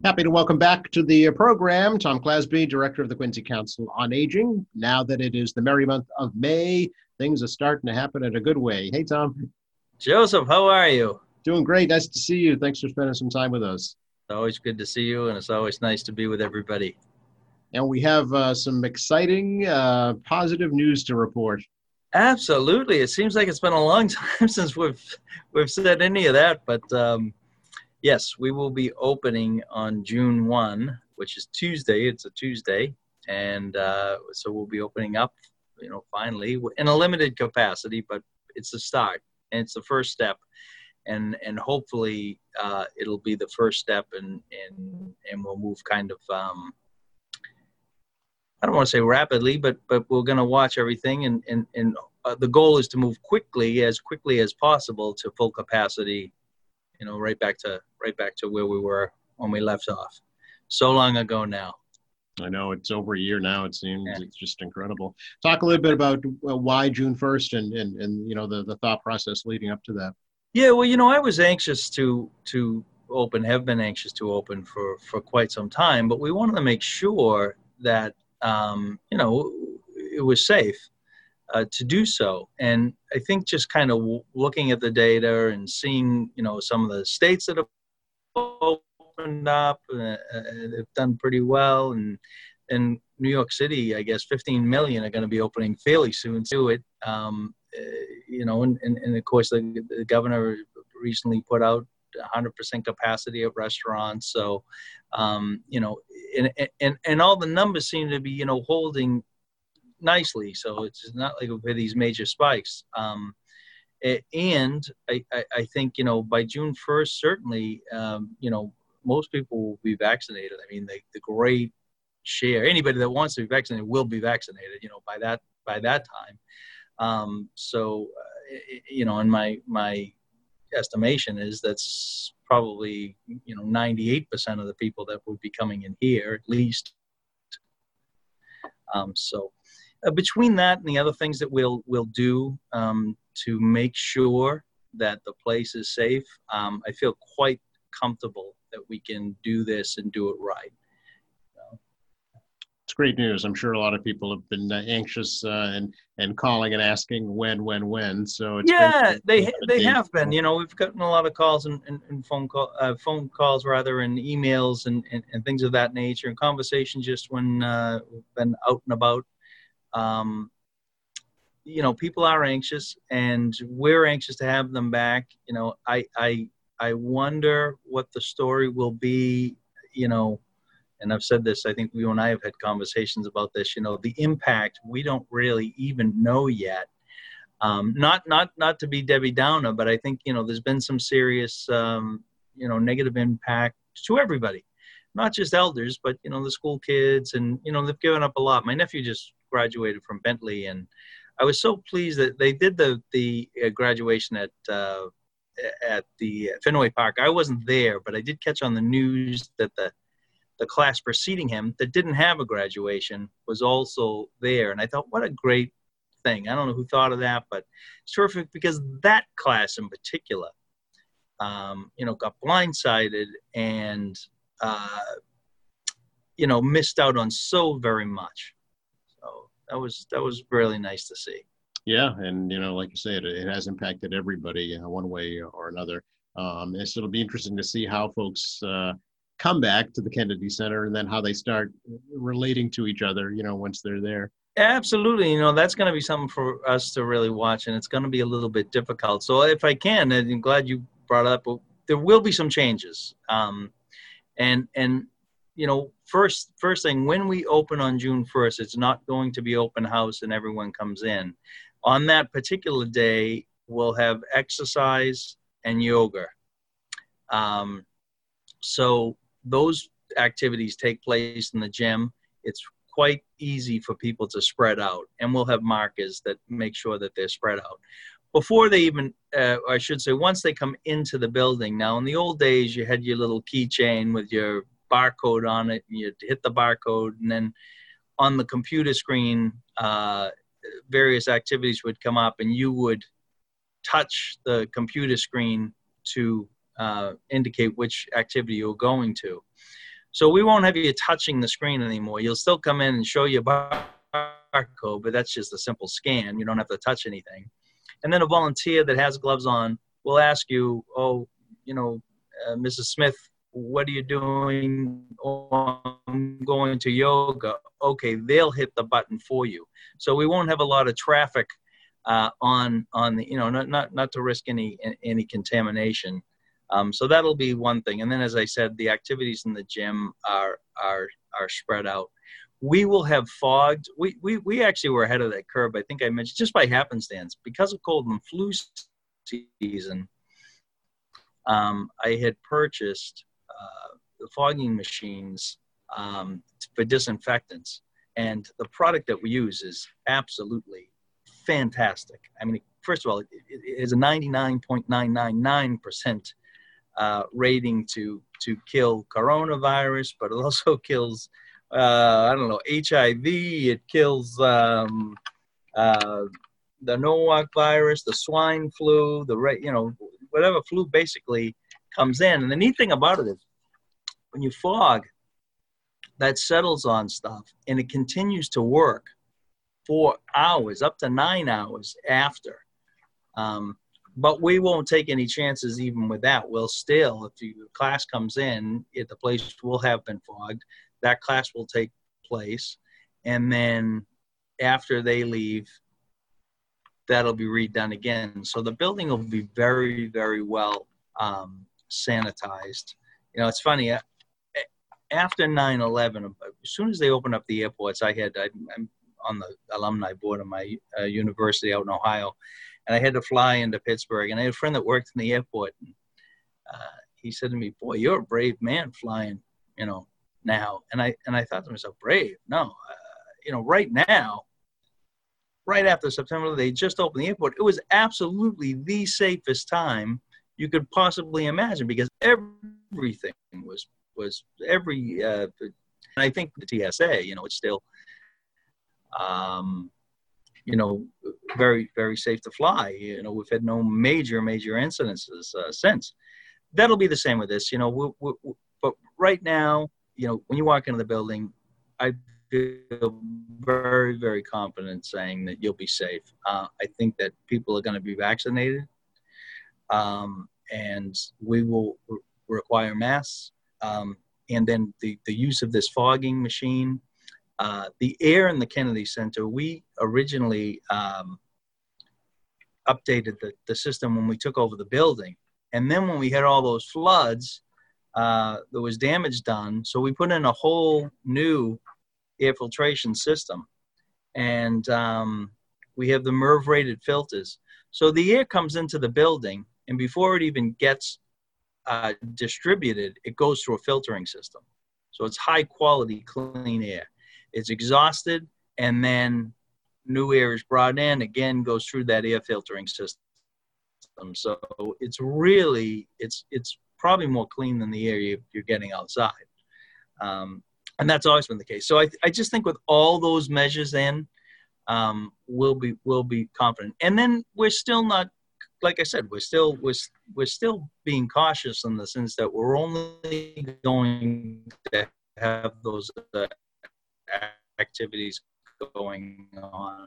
Happy to welcome back to the program Tom Clasby, Director of the Quincy Council on Aging. Now that it is the merry month of May, things are starting to happen in a good way. Hey, Tom. Joseph, how are you? Doing great. Nice to see you. Thanks for spending some time with us. It's always good to see you, and it's always nice to be with everybody. And we have some exciting, positive news to report. Absolutely. It seems like it's been a long time since we've said any of that, but yes, we will be opening on June 1, which is Tuesday. It's a Tuesday, and so we'll be opening up, finally in a limited capacity, but it's a start and it's the first step. And hopefully it'll be the first step, and we'll move kind of I don't want to say rapidly, but we're going to watch everything, and the goal is to move quickly as possible to full capacity. Right back to where we were when we left off. So long ago now. I know it's over a year now. It seems It's just incredible. Talk a little bit about why June 1st and the thought process leading up to that. Yeah, well, I was anxious to open, have been anxious to open for quite some time, but we wanted to make sure that, it was safe to do so. And I think just kind of looking at the data and seeing, some of the states that have opened up, they've done pretty well. And New York City, I guess 15 million are going to be opening fairly soon to it. And of course, the governor recently put out 100% capacity of restaurants. So, and all the numbers seem to be, holding nicely. So it's not like we've had these major spikes. And I think, by June 1st, certainly, most people will be vaccinated. I mean, the great share, anybody that wants to be vaccinated will be vaccinated, by that time. So, and my estimation is that's probably 98% of the people that would be coming in here at least. So between that and the other things that we'll do to make sure that the place is safe, I feel quite comfortable that we can do this and do it right. It's great news. I'm sure a lot of people have been anxious and calling and asking when. So it's they have been. We've gotten a lot of calls and phone calls rather, and emails and things of that nature, and conversations just when we've been out and about. People are anxious, and we're anxious to have them back. I wonder what the story will be. And I've said this, I think you and I have had conversations about this, the impact, we don't really even know yet. Not to be Debbie Downer, but I think, there's been some serious, negative impact to everybody, not just elders, but, the school kids, and, they've given up a lot. My nephew just graduated from Bentley, and I was so pleased that they did the graduation at the Fenway Park. I wasn't there, but I did catch on the news that the class preceding him that didn't have a graduation was also there. And I thought, what a great thing. I don't know who thought of that, but it's terrific because that class in particular, got blindsided and, missed out on so very much. So that was really nice to see. Yeah. And, like you said, it has impacted everybody one way or another. So it'll be interesting to see how folks, come back to the Kennedy Center and then how they start relating to each other, once they're there. Absolutely. That's going to be something for us to really watch, and it's going to be a little bit difficult. So if I can, and I'm glad you brought up, there will be some changes. First thing, when we open on June 1st, it's not going to be open house and everyone comes in. On that particular day, we'll have exercise and yoga. So those activities take place in the gym. It's quite easy for people to spread out, and we'll have markers that make sure that they're spread out. Before they even, I should say, once they come into the building. Now, in the old days, you had your little keychain with your barcode on it, and you hit the barcode, and then on the computer screen, various activities would come up, and you would touch the computer screen to indicate which activity you're going to. So we won't have you touching the screen anymore. You'll still come in and show your barcode, but that's just a simple scan. You don't have to touch anything. And then a volunteer that has gloves on will ask you, oh, Mrs. Smith, what are you doing? Oh, I'm going to yoga. Okay, they'll hit the button for you. So we won't have a lot of traffic on the, not to risk any contamination. So that'll be one thing. And then, as I said, the activities in the gym are spread out. We will have fogged. We actually were ahead of that curve. I think I mentioned just by happenstance because of cold and flu season. I had purchased the fogging machines for disinfectants, and the product that we use is absolutely fantastic. I mean, first of all, it is a 99.999% rating to kill coronavirus, but it also kills HIV. It kills the Norwalk virus, the swine flu, whatever flu basically comes in. And the neat thing about it is when you fog, that settles on stuff and it continues to work for hours, up to 9 hours after. But we won't take any chances even with that. We'll still, if the class comes in, if the place will have been fogged, that class will take place. And then after they leave, that'll be redone again. So the building will be very, very well sanitized. It's funny, after 9/11, as soon as they opened up the airports, I'm on the alumni board of my university out in Ohio, and I had to fly into Pittsburgh. And I had a friend that worked in the airport, and he said to me, "Boy, you're a brave man flying, now." And I thought to myself, brave? No, right now, right after September, they just opened the airport. It was absolutely the safest time you could possibly imagine because everything was and I think the TSA, it's still, very, very safe to fly. We've had no major incidences since. That'll be the same with this, but right now, when you walk into the building, I feel very, very confident saying that you'll be safe. I think that people are going to be vaccinated, and we will require masks. And then the use of this fogging machine, the air in the Kennedy Center, we originally updated the system when we took over the building. And then when we had all those floods, there was damage done. So we put in a whole new air filtration system. And we have the MERV rated filters. So the air comes into the building, and before it even gets distributed, it goes through a filtering system. So it's high quality, clean air. It's exhausted, and then new air is brought in, again, goes through that air filtering system. So it's really, it's probably more clean than the air you're getting outside. And that's always been the case. So I just think with all those measures in, we'll be confident. And then we're still not, like I said, we're still being cautious in the sense that we're only going to have those activities going on,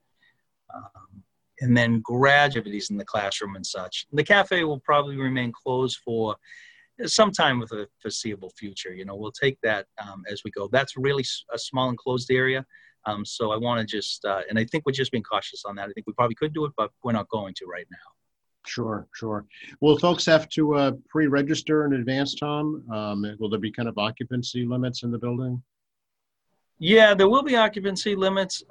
and then graduates in the classroom and such. The cafe will probably remain closed for some time with a foreseeable future. We'll take that as we go. That's really a small enclosed area. So I want to just, and I think we're just being cautious on that. I think we probably could do it, but we're not going to right now. Sure. Will folks have to pre-register in advance, Tom? Will there be kind of occupancy limits in the building? Yeah, there will be occupancy limits.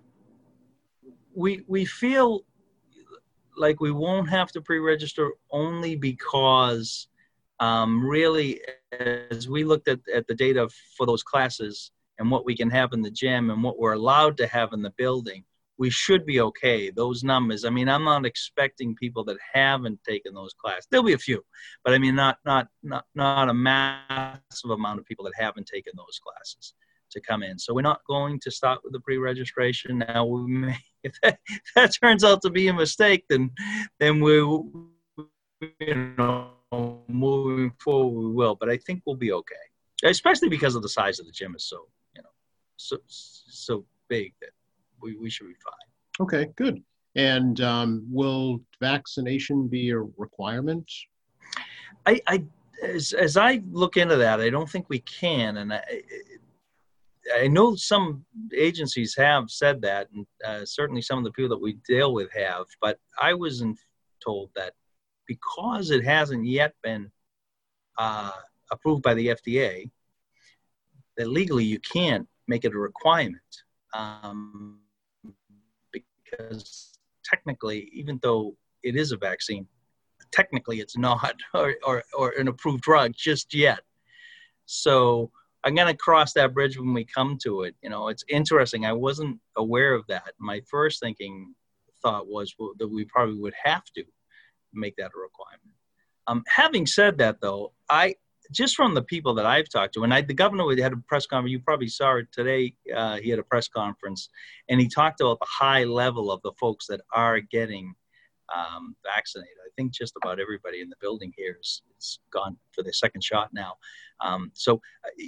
We feel like we won't have to pre-register only because really, as we looked at the data for those classes and what we can have in the gym and what we're allowed to have in the building, we should be okay. Those numbers, I mean, I'm not expecting people that haven't taken those classes. There'll be a few, but I mean, not a massive amount of people that haven't taken those classes to come in. So we're not going to start with the pre-registration. Now, we may, if that turns out to be a mistake, then we, moving forward, we will. But I think we'll be okay. especially because of the size of the gym is so, so big that we should be fine. Okay, good. And will vaccination be a requirement? As I look into that, I don't think we can, and I know some agencies have said that, and certainly some of the people that we deal with have. But I wasn't told that because it hasn't yet been approved by the FDA, that legally you can't make it a requirement, because technically, even though it is a vaccine, technically it's not or an approved drug just yet. So I'm going to cross that bridge when we come to it. It's interesting. I wasn't aware of that. My first thought was that we probably would have to make that a requirement. Having said that, though, just from the people that I've talked to, and the governor had a press conference, you probably saw it today, he had a press conference, and he talked about the high level of the folks that are getting vaccinated. I think just about everybody in the building here is gone for their second shot now. So,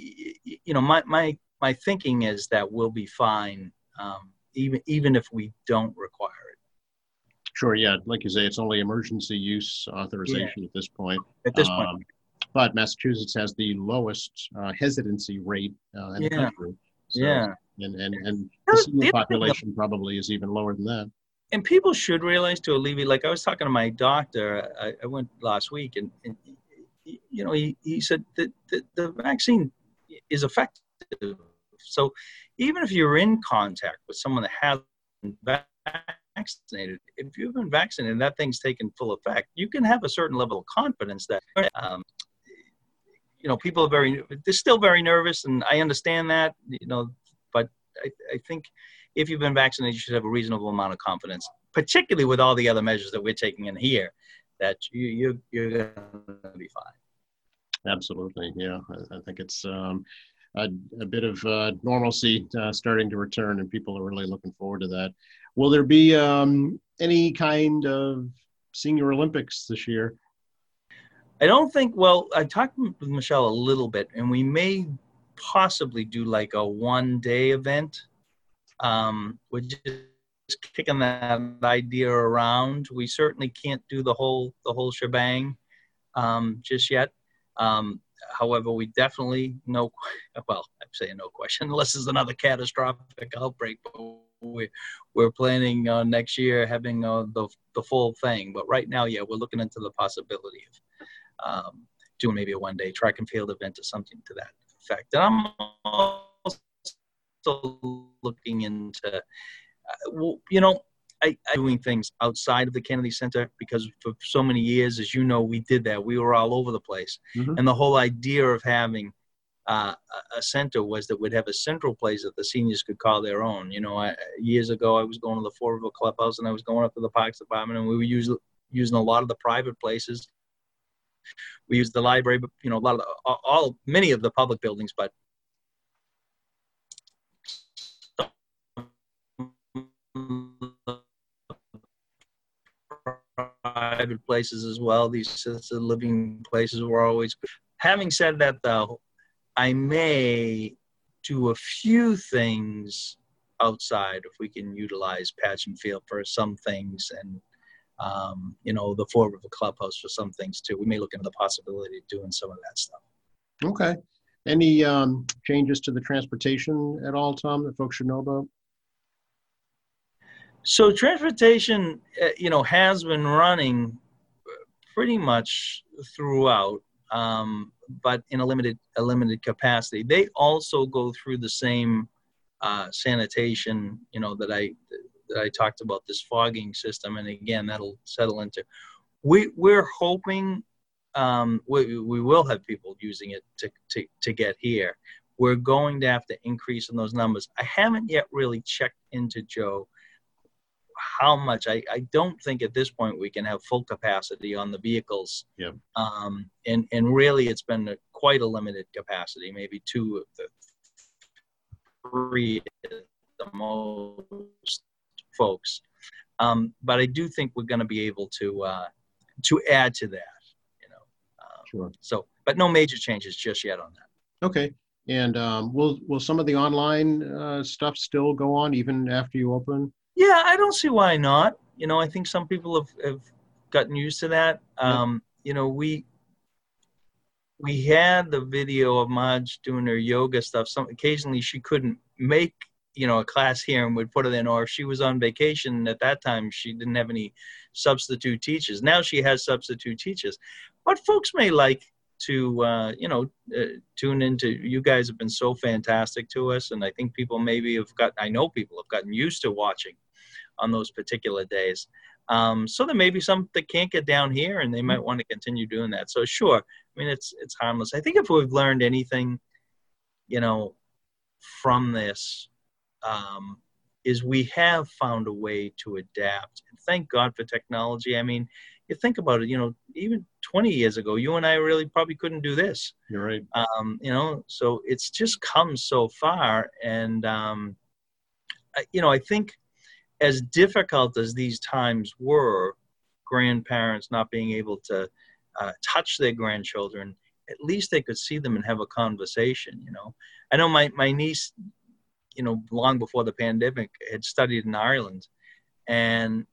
my thinking is that we'll be fine, even if we don't require it. Sure, yeah. Like you say, it's only emergency use authorization at this point. At this point. But Massachusetts has the lowest hesitancy rate in the country. So, yeah. And the senior population probably is even lower than that. And people should realize, to alleviate, like I was talking to my doctor, I went last week, and he said that the vaccine is effective. So even if you're in contact with someone that hasn't been vaccinated, if you've been vaccinated and that thing's taken full effect, you can have a certain level of confidence that, people they're still very nervous, and I understand that, but I think if you've been vaccinated, you should have a reasonable amount of confidence, particularly with all the other measures that we're taking in here, that you're going to be fine. Absolutely, yeah. I think it's a bit of normalcy starting to return, and people are really looking forward to that. Will there be any kind of Senior Olympics this year? I don't think, well, I talked with Michelle a little bit, and we may possibly do like a one-day event. We're just kicking that idea around. We certainly can't do the whole shebang just yet. However, we definitely I'm saying no question, unless there's another catastrophic outbreak, but we're planning on next year having the full thing. But right now, we're looking into the possibility of doing maybe a one-day track and field event or something to that effect. And I'm also looking into, doing things outside of the Kennedy Center, because for so many years, as you know, we did that. We were all over the place. Mm-hmm. And the whole idea of having a center was that we'd have a central place that the seniors could call their own. Years ago, I was going to the Fort River Clubhouse, and I was going up to the Parks Department, and we were using a lot of the private places. We used the library, but a lot of many of the public buildings, but private places as well. These assisted living places were always good. Having said that, though, I may do a few things outside if we can utilize Patch and Field for some things, and the Fort River Clubhouse for some things too. We may look into the possibility of doing some of that stuff. Okay. Any changes to the transportation at all, Tom, that folks should know about? So transportation, has been running pretty much throughout, but in a limited capacity. They also go through the same sanitation, that I talked about, this fogging system, and again, that'll settle into. We're hoping we will have people using it to get here. We're going to have to increase in those numbers. I haven't yet really checked into, Joe, how much. I don't think at this point we can have full capacity on the vehicles. Yeah. And really, it's been quite a limited capacity, maybe 2 of the 3 at the most folks. But I do think we're going to be able to add to that. Sure. So, but no major changes just yet on that. Okay. And will some of the online stuff still go on even after you open? Yeah, I don't see why not. I think some people have gotten used to that. Yep. We had the video of Marge doing her yoga stuff. Occasionally she couldn't make a class here and would put it in, or if she was on vacation at that time, she didn't have any substitute teachers. Now she has substitute teachers, but folks may like to tune into. You guys have been so fantastic to us, and I think people maybe I know people have gotten used to watching on those particular days. So there may be some that can't get down here, and they might want to continue doing that. So sure, I mean it's harmless. I think if we've learned anything, from this, is we have found a way to adapt. And thank God for technology. I mean, you think about it, even 20 years ago, you and I really probably couldn't do this. You're right. So it's just come so far. And, I think as difficult as these times were, grandparents not being able to touch their grandchildren, at least they could see them and have a conversation. I know my niece, long before the pandemic, had studied in Ireland, and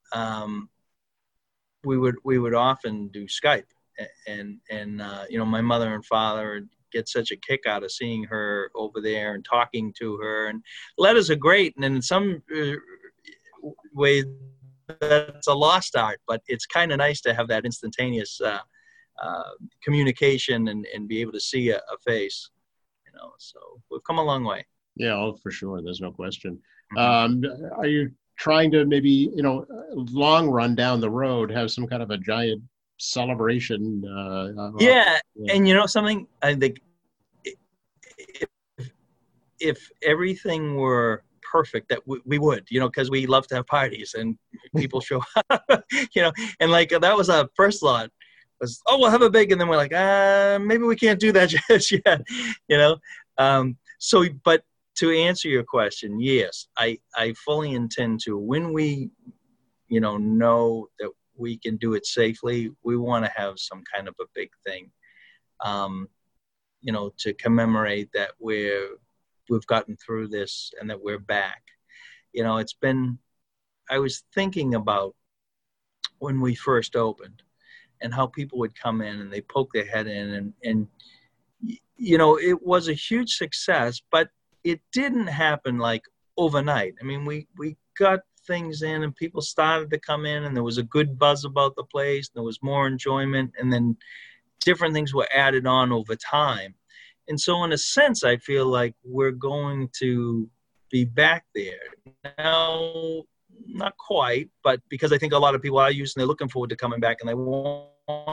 we would often do Skype, and my mother and father get such a kick out of seeing her over there and talking to her. And letters are great, and in some ways that's a lost art, but it's kind of nice to have that instantaneous communication and be able to see a face. So we've come a long way. Yeah, oh, for sure. There's no question. Mm-hmm. Are you trying to maybe, long run down the road, have some kind of a giant celebration? Yeah. And something, I think if everything were perfect, that we would, because we love to have parties and people show up, and like that was our first thought was, oh, we'll have a big, and then we're like, maybe we can't do that just yet, So, but to answer your question, yes, I fully intend to. When we, know that we can do it safely, we want to have some kind of a big thing, to commemorate that we've gotten through this and that we're back. I was thinking about when we first opened and how people would come in and they poke their head in and it was a huge success, but it didn't happen like overnight. I mean, we got things in and people started to come in and there was a good buzz about the place. There was more enjoyment, and then different things were added on over time. And so in a sense, I feel like we're going to be back there. Now, not quite, but because I think a lot of people are used and they're looking forward to coming back and they want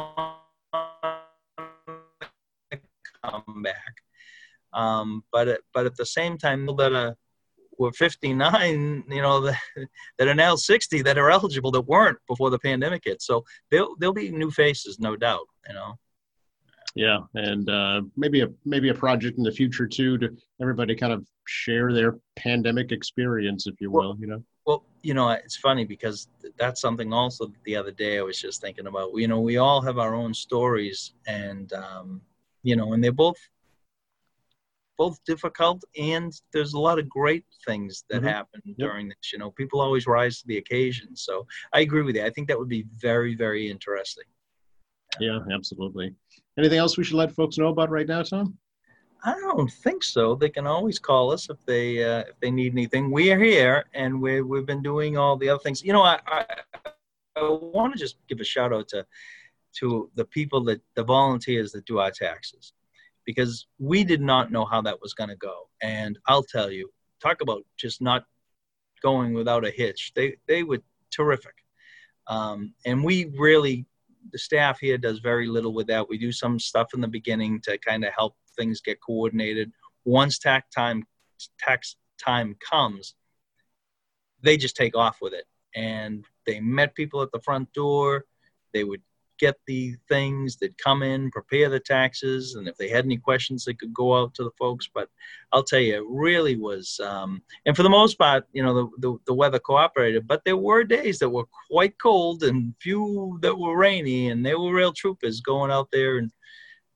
to come back. But at the same time, that we're 59, that are now 60, that are eligible that weren't before the pandemic hit. So there'll be new faces, no doubt. Yeah, and maybe a project in the future too, to everybody kind of share their pandemic experience, if you will. Well, it's funny because that's something also the other day I was just thinking about. We all have our own stories, and and they're both difficult, and there's a lot of great things that happen during this. People always rise to the occasion. So I agree with you. I think that would be very, very interesting. Yeah, absolutely. Anything else we should let folks know about right now, Tom? I don't think so. They can always call us if they need anything. We are here, and we've been doing all the other things. I want to just give a shout out to the people the volunteers that do our taxes, because we did not know how that was going to go. And I'll tell you, talk about just not going without a hitch. They were terrific. And we really, the staff here does very little with that. We do some stuff in the beginning to kind of help things get coordinated. Once tax time comes, they just take off with it. And they met people at the front door. They would get the things, they'd come in, prepare the taxes, and if they had any questions, they could go out to the folks. But I'll tell you, it really was, and for the most part, the weather cooperated, but there were days that were quite cold and few that were rainy, and they were real troopers going out there and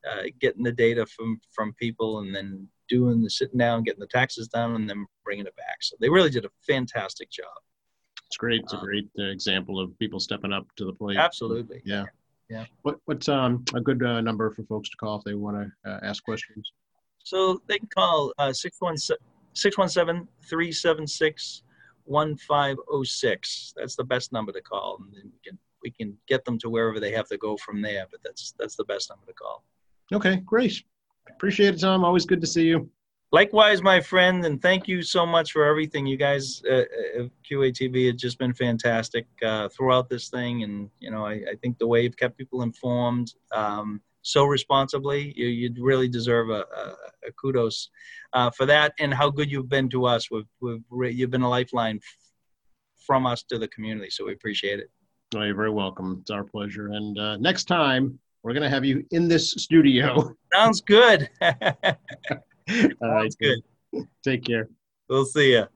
getting the data from people, and then doing the sitting down, getting the taxes done, and then bringing it back. So they really did a fantastic job. It's great. It's a great example of people stepping up to the plate. Absolutely. Yeah. Yeah. What's a good number for folks to call if they want to ask questions? So they can call 617-376-1506. That's the best number to call, and then we can get them to wherever they have to go from there. But that's the best number to call. Okay, great. Appreciate it, Tom. Always good to see you. Likewise, my friend, and thank you so much for everything. You guys at QATV have just been fantastic throughout this thing, and I think the way you've kept people informed so responsibly, you really deserve a kudos for that, and how good you've been to us. You've been a lifeline from us to the community, so we appreciate it. Oh, you're very welcome. It's our pleasure. And next time, we're going to have you in this studio. Sounds good. All right. Sounds good. Take care. We'll see you.